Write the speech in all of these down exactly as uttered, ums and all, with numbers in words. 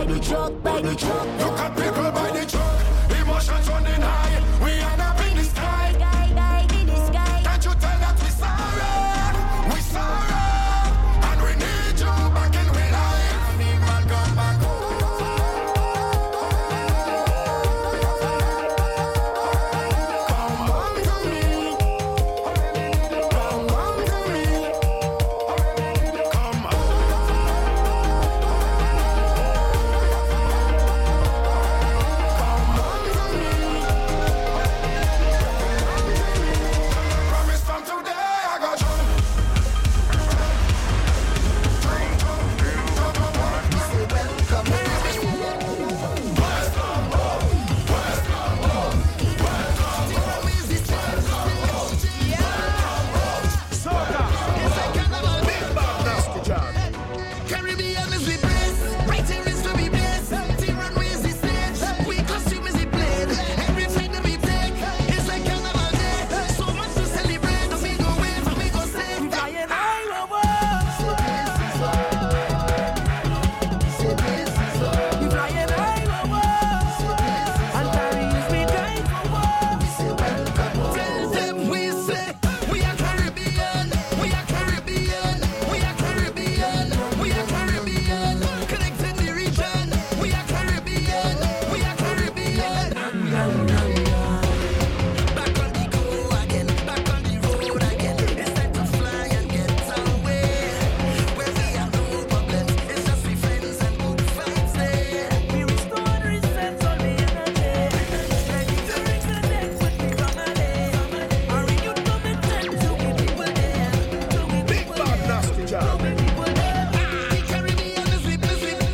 the truck, by the truck. Look at people by the truck. Emotions running high. We end up in the sky. Sky, sky, in the sky. Can't you tell that we sorrow? We sorrow. And we need you back in real life. People come back home. Come home to me. Come home to me. Come home. Promise from today I got you. Caribbean is the place, right here is to be blessed. T-Runway is the stage, we costume is the blade. Every flight that we take, it's like carnival day. So much to celebrate, we go win, we go stay. Flying high, whoa, whoa. We flying high, whoa, whoa. And Paris we drive, whoa, whoa. Tell them we say, we are Caribbean, we are Caribbean, we are Caribbean, we are Caribbean. Connecting the region, we are Caribbean, we are Caribbean. Back on the go again, back on the road again. It's time to fly and get away. Where we have no problems, it's just we friends and good vibes there. We restore and reset all the energy. Ready to reconnect with the family. Our renewed commitment to be people there. To be Big people bad there. nasty To job. be people there. The Caribbean is sweet, is sweet.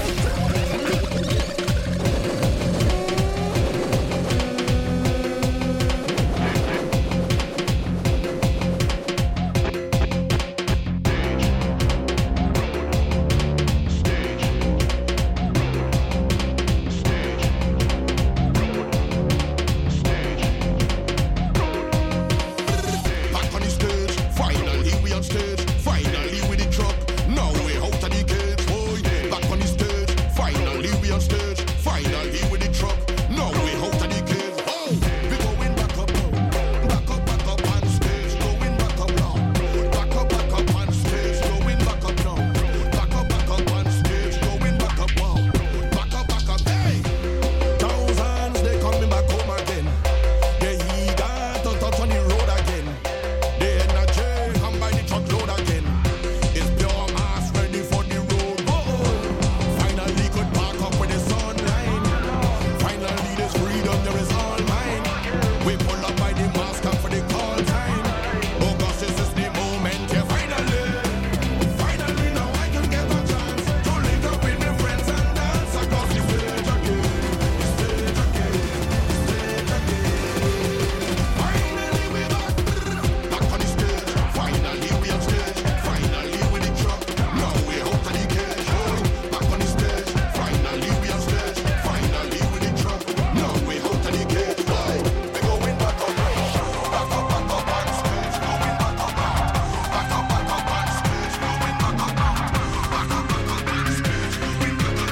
Back on the stage, finally we on stage. Finally with the truck, now we out of the cage. Boy, back on the stage, finally we on stage. Finally with the truck, now we out of the cage. Oh, we going back up, back up, back up on stage, going back up now. Back up, back up on stage, going back up now. Back up, back up on stage, going back up now. Back up, back up, hey. Thousands they coming back home again. Yeah, he got to touch on the road again. The energy come by the truckload again. It's pure mass ready for the road. Oh, finally could park up with the sunline. Finally there's freedom, there is all mine. We pull up by the mask up for the call time. Oh gosh, this is the moment, yeah, finally. Finally now I can get a chance to link up with my friends and dance across the stage again. Stage again, stage again. Finally we back, back on the stage. Finally we on stage. Finally with the truck. Now we out of the cage. Back on the stage. Finally we on stage. Finally with the truck. Now we out of the cage. We going back up, back up, back up on stage. Going back up, back up, back up on stage. Going back up, back up, back up on stage. Going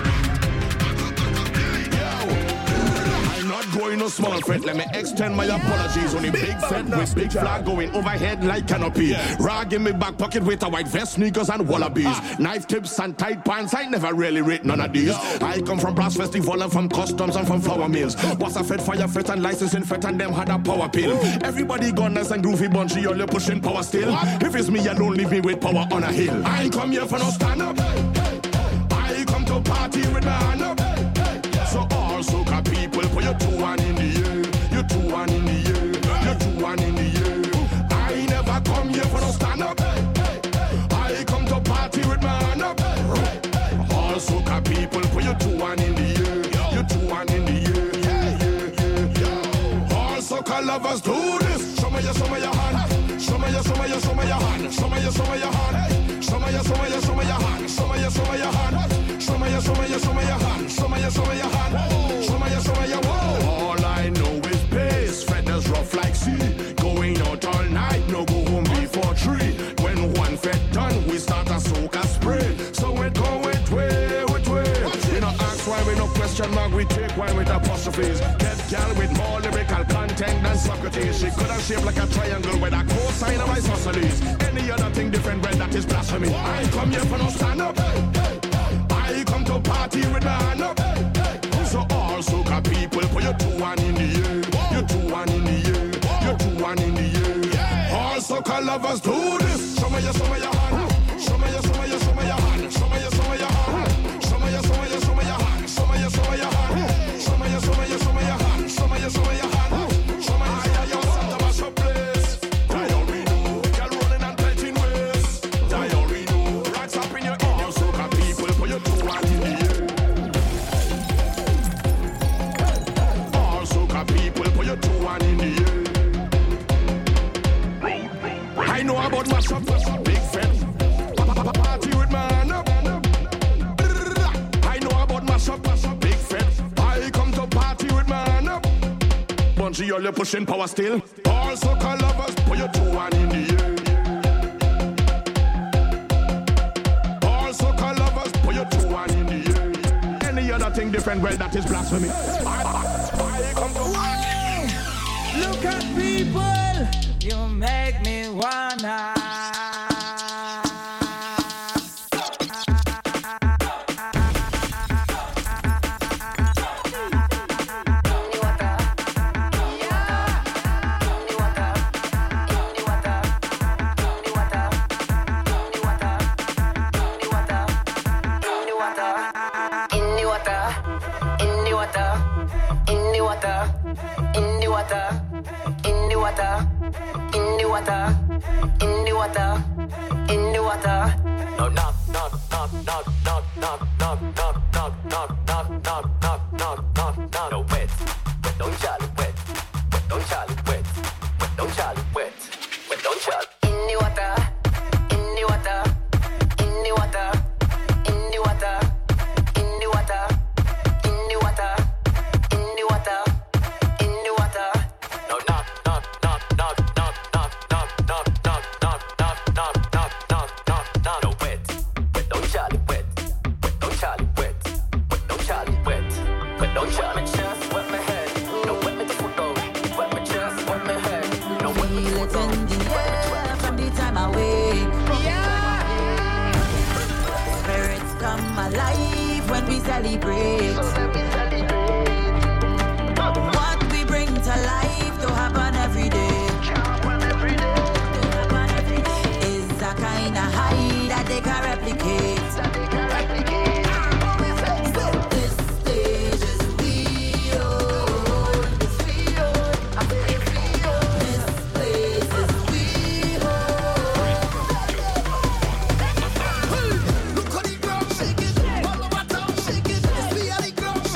I'm not going no small fret. Let me extend my apologies. Only big fed with big flag going overhead like canopy. Rag in my back pocket with a white vest, sneakers and wallabies. Knife tips and tight pants. I never really rate none of these. I come from brass festival and from customs and from flour mills. Boss a fed fire fret and licensing fret and them had a power pill. Everybody gone nice and groovy bunchy. All you pushing power still. If it's me alone, leave me with power on a hill. I ain't come here for no stand up. I come to party with my hand up. So all soca people, put your two one in the air. Your two one in the air. Your two one in the air. I never come here for no stand up. I come to party with my hand up. All soca people, put your two one in the air. Your two one in the air. Yeah, yeah, yeah. All soca lovers do this. Show me your, show me your hand. Show me your, show me your, show me your hand. Show me your, show me your hand. Show me your, show me your, show me your hand. Show me your, show me your hand. Show me your, show me your, show me your hand. Show me your, show me your hand. Show me your, show me your whoa. All I know is pace. Feathers rough like sea. Going out all night, no go home before three. When one fed done, we start a soca spray. So it go with way, with way. You know, question mark we take one with apostrophes. Get gal with more lyrical content than Socrates. She could have shaped like a triangle with a cosine of isosceles. Any other thing different, well, that is blasphemy. I come here for no stand up. I come to party with my hand up. So all soca people, put your two one in the air. Your two one in the air. Your two one in the air. All soca lovers do this. Show me your, show me your hand. Show me your, show me your, show me your hand. Show me your, show me your hand. Show me your, show me your, show me your hand. Show me your, show me your hand. Show me your, show me your, show me your hand. Show me your, show me your hand. Show me your, your Santa Maria place. Diarrhea, girl rolling and pelting waist. Diarrhea, rocks up in your in your soca people, put your two one in the air. All soca people, put your two one in the air. I know about mash up, mash up, big friend. Party with my hand up. I know about mash up, mash up, big friend. I come to party with my hand up. Bungie, you're pushing power still. All soca lovers, put your two one in the air. All soca lovers, put your two one in the air. Any other thing different, well, that is blasphemy. I, I come to party. Look at people. You make me wanna. Look at the ground shaking, all over town shaking. It's we are the ground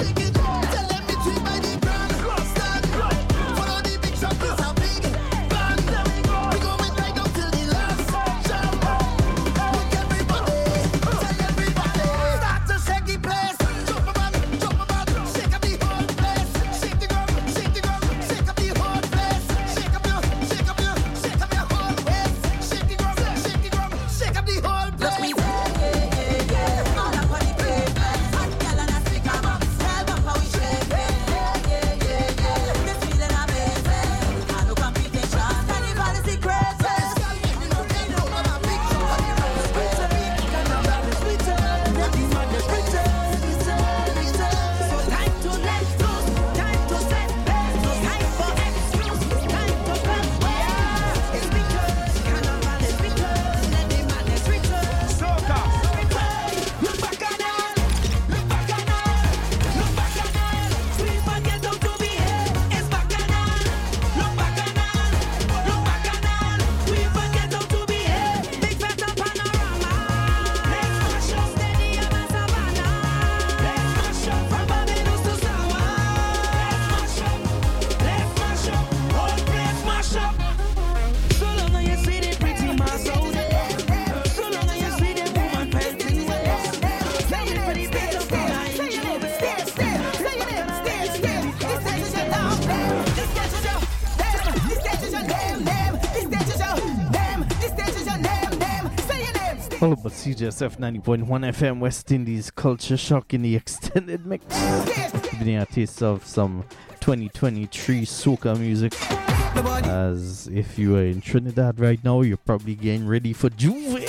All about C J S F ninety point one F M West Indies Culture Shock in the extended mix. Giving you a taste of some twenty twenty-three soca music. As if you are in Trinidad right now, you're probably getting ready for Juve.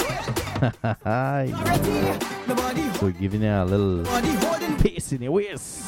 So giving you a little pace in your waist.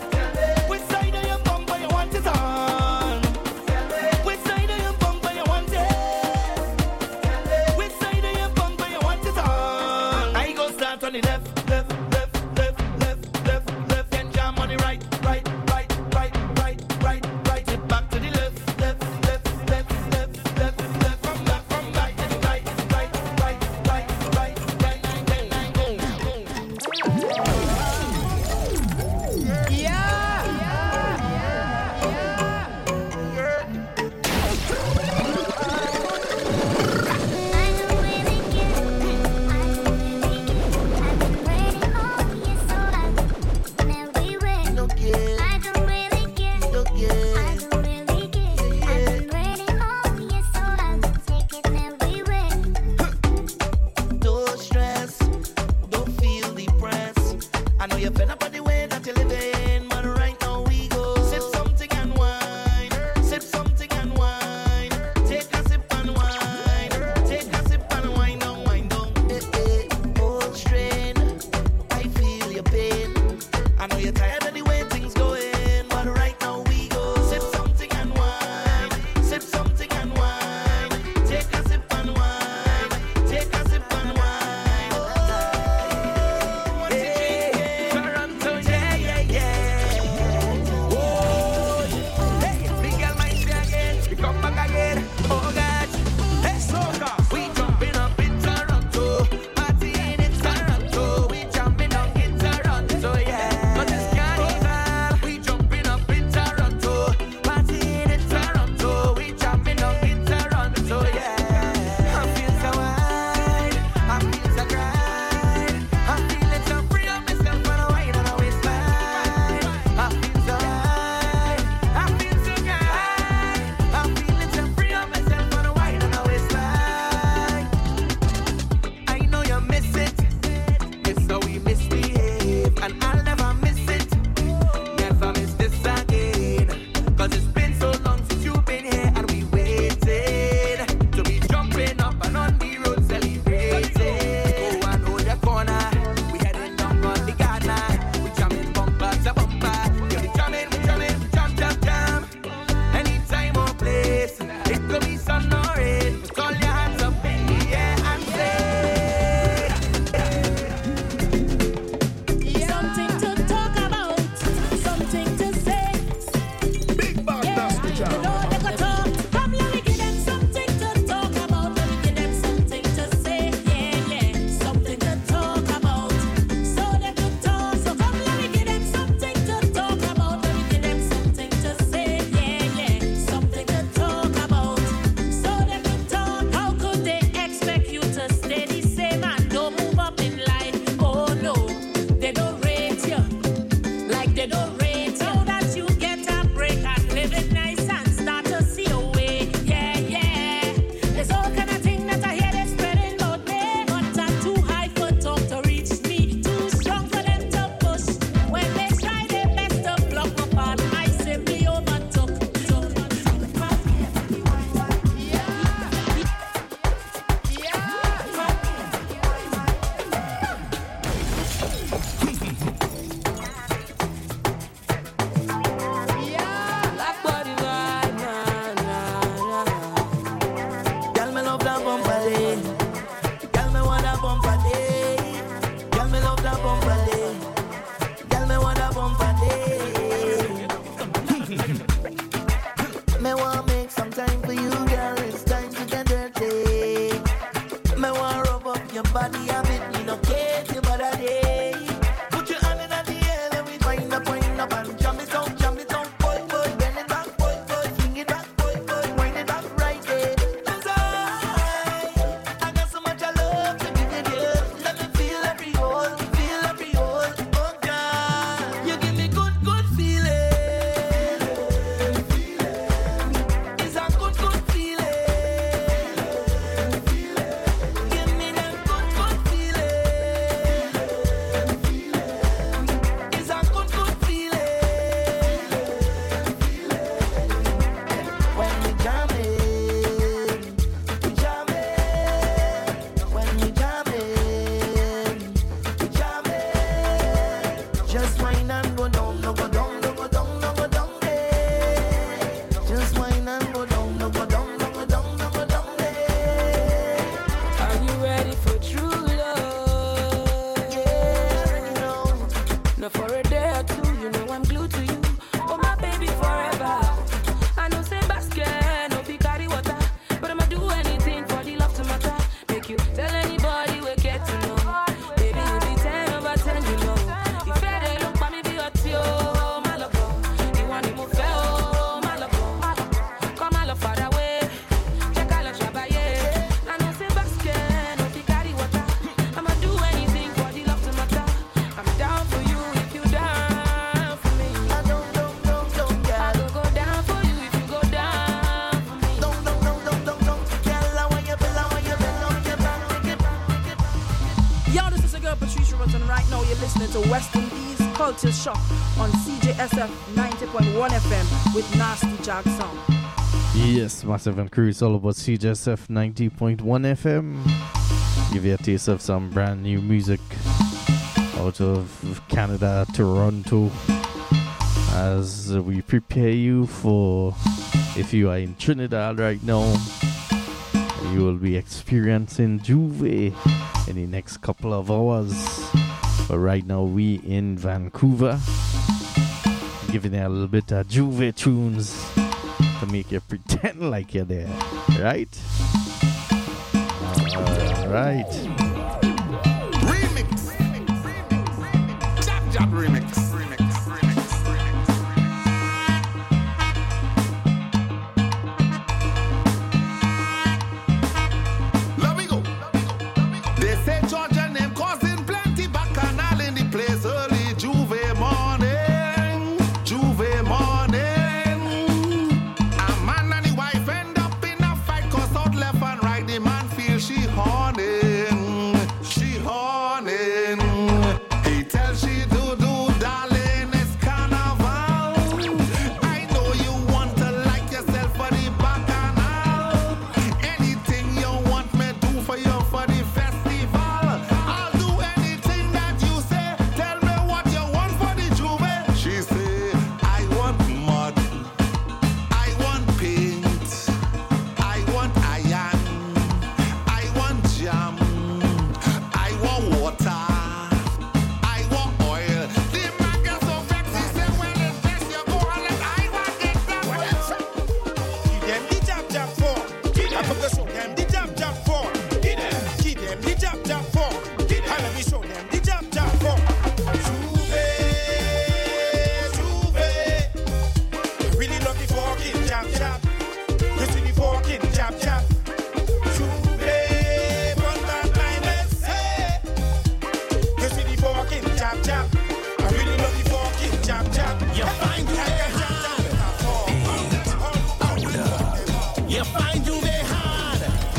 Which side of your bumper you want it on? Me want make some time for you, girl. It's time to get dirty. Me want rub up your body a bit, you know, get your body day. Put your hand in the air, and we wind up, wind up, and jump it out, jump it out, boy, boy, bend it back, boy, boy, swing it back, boy, boy, wind it back right there. 'Cause I, I got so much I love to give you, dear. Let me feel every hole, feel every hole, oh God. You give me good, good feeling. It's a good, good feeling. Give me that good, good feeling. It's a good, good feeling. When we jamming, we jamming. When we jamming, we jamming. Just whine and go down, no go down, no go down, no go down there. Just whine and go down, no go down, no go down, no go down there. Are you ready for true love? Yeah, you know. No, for a day or two, you know I'm glued to you. Oh, my baby, forever. I know say basket, no be carry water, but I'ma do anything for the love to matter. Make you tell anybody we get to know. Baby, you be ten over ten, you know. If I dey look for me, be hot, yo, my love. You want to move, oh, my love. Come, my love, far away. Check out the shabaye. I know say basket, no be carry water. I'ma do anything for the love to matter. I'm down for you if you down for me. I don't, don't, don't, don't, I girl. will go down for you if you go down for me. Don't, don't, don't, don't, don't, don't. Girl, I want you, Bill, I want you, Bill, on your back, take it back, take it back. Yo, this is your girl Patricia Rutten. Right now, you're listening to West Indies Culture Shock on C J S F ninety point one F M with Nasty Jack Sound. Yes, Massive and Crew, it's all about C J S F ninety point one F M. Give you a taste of some brand new music out of Canada, Toronto, as we prepare you for, if you are in Trinidad right now, you will be experiencing Juve in the next couple of hours. But right now, we in Vancouver, giving you a little bit of Juve tunes to make you pretend like you're there, right? All right. Remix. Jab Jab remix. Remix. Remix. Let me go. They say Georgia name causing plenty bacchanal in the place early Juve morning. Juve morning. A man and the wife end up in a fight, cause out left and right the man feel she horning. She horning. He tells she do do darling it's carnival. I know you want to like yourself for the bacchanal. Anything you want me do for you for the festival. I'll do anything that you say. Tell me what you want for the Juve. She say I want mud, I want paint, I want iron, I want jam, I want water, I want oil. The man gets so vexed, he say when it's best you go and let I want it that way. Them the jab jab for. I forgot show them the jab jab for. Give them the jab jab for. And let me show them the jab jab for. Juve, Juve. I really love the fucking jab jab. You see the fucking jab jab. Juve, run that line, let's say. You see the fucking jab jab. I really love the fucking jab jab. You find you like a jab jab. You find Juve hard.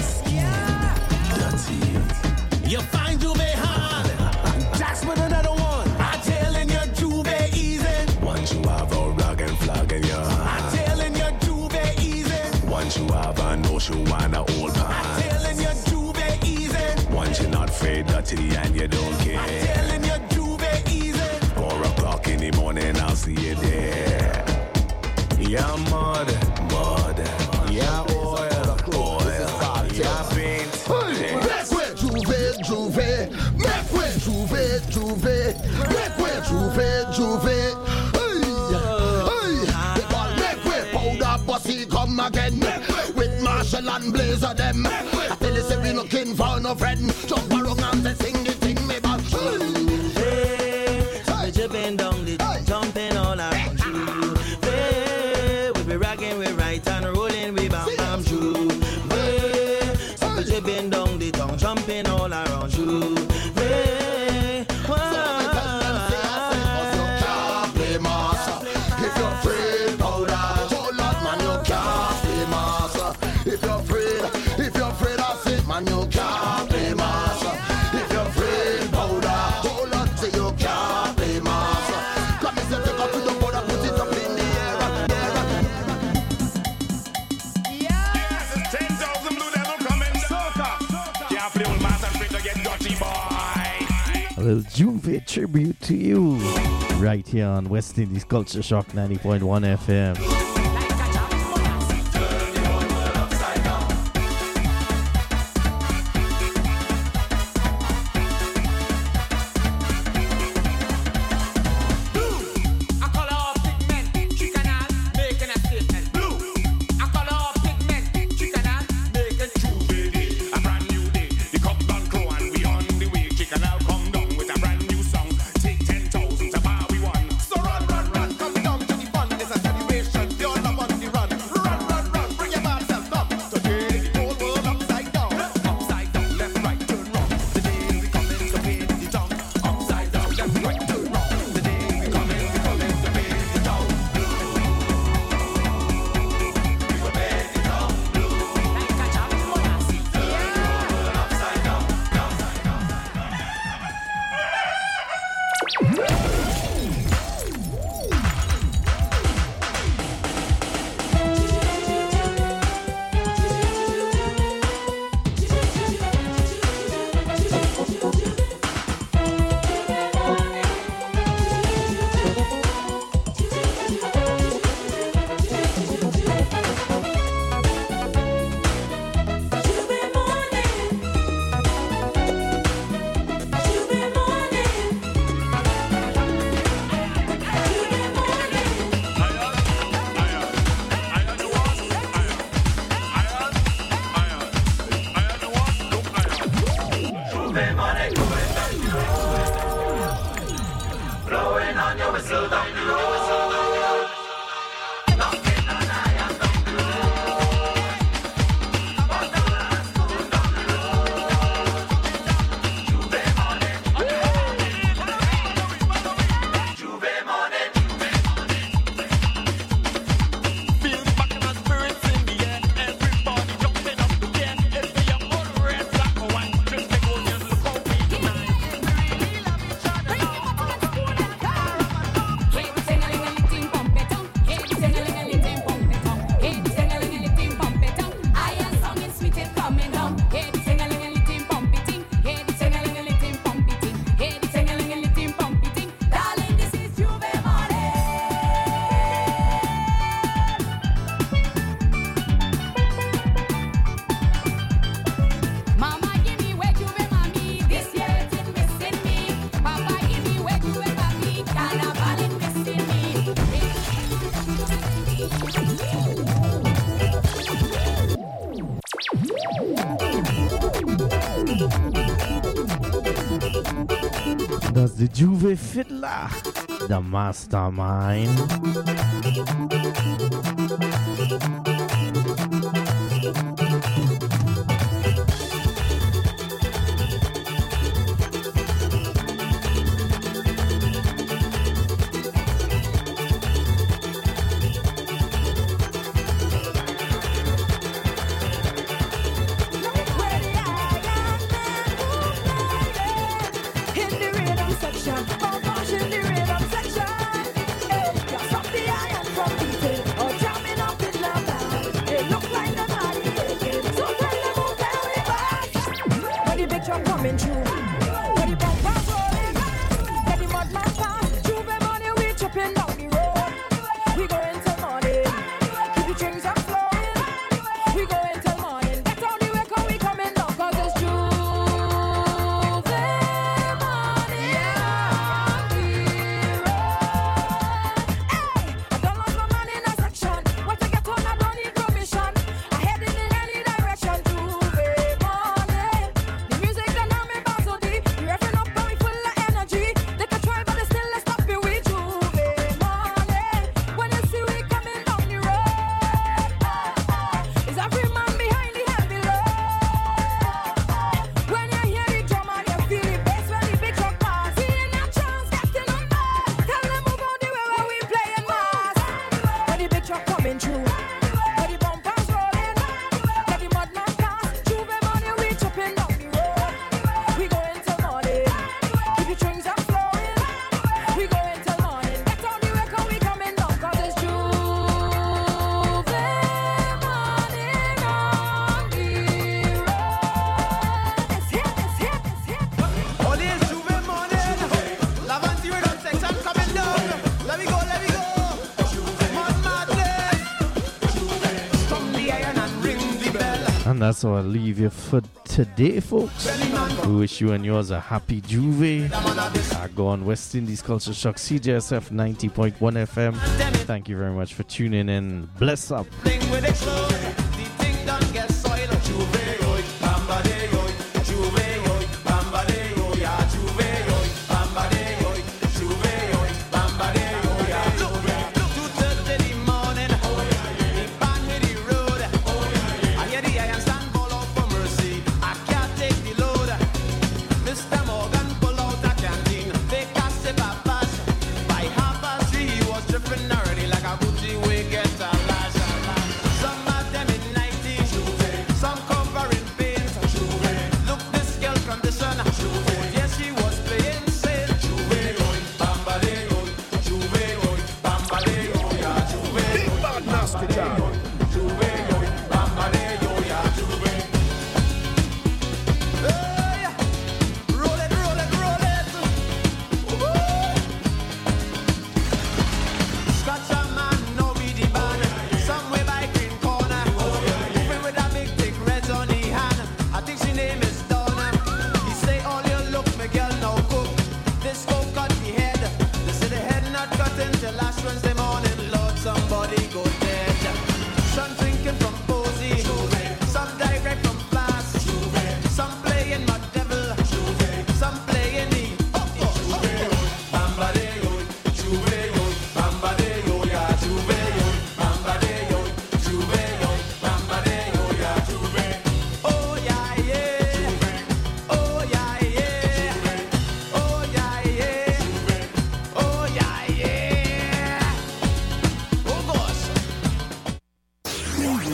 You find Juve hard. That's with another one. I'm telling you, Juve easy. Once you have a rag and flag in your hand. I'm telling you, Juve easy. Once you have a notion, wanna old pan. I'm telling you, Juve easy. Once you're not afraid dirty and you don't care. I'm telling you, Juve easy. Four o'clock in the morning, I'll see you there. Yeah, mud, mud. Yeah, oil, oil. Yeah, paint. Make way Juve, Juve. Make way Juve, Juve. Make way Juve, Juve. Hey, hey. They call make way powder bossy. come again with Marshall and Blazer them. I tell you, say we looking for no friend. Jump around and say sing the thing, me back. Hey, we jumping down the jumping all around you. Hey, we be rocking, we right and rolling, we bam bam true. Hey, we jumping down the tongue, jumping all around you. Hey, A little Juve tribute to you right here on West Indies Culture Shock ninety point one F M. That's the Juve Fiddler, the mastermind. And that's how I'll leave you for today, folks. We wish you and yours a happy Juve. Uh, go on West Indies Culture Shock, C J S F ninety point one F M. Thank you very much for tuning in. Bless up. Thing with it slow, the thing done get soil, Juve.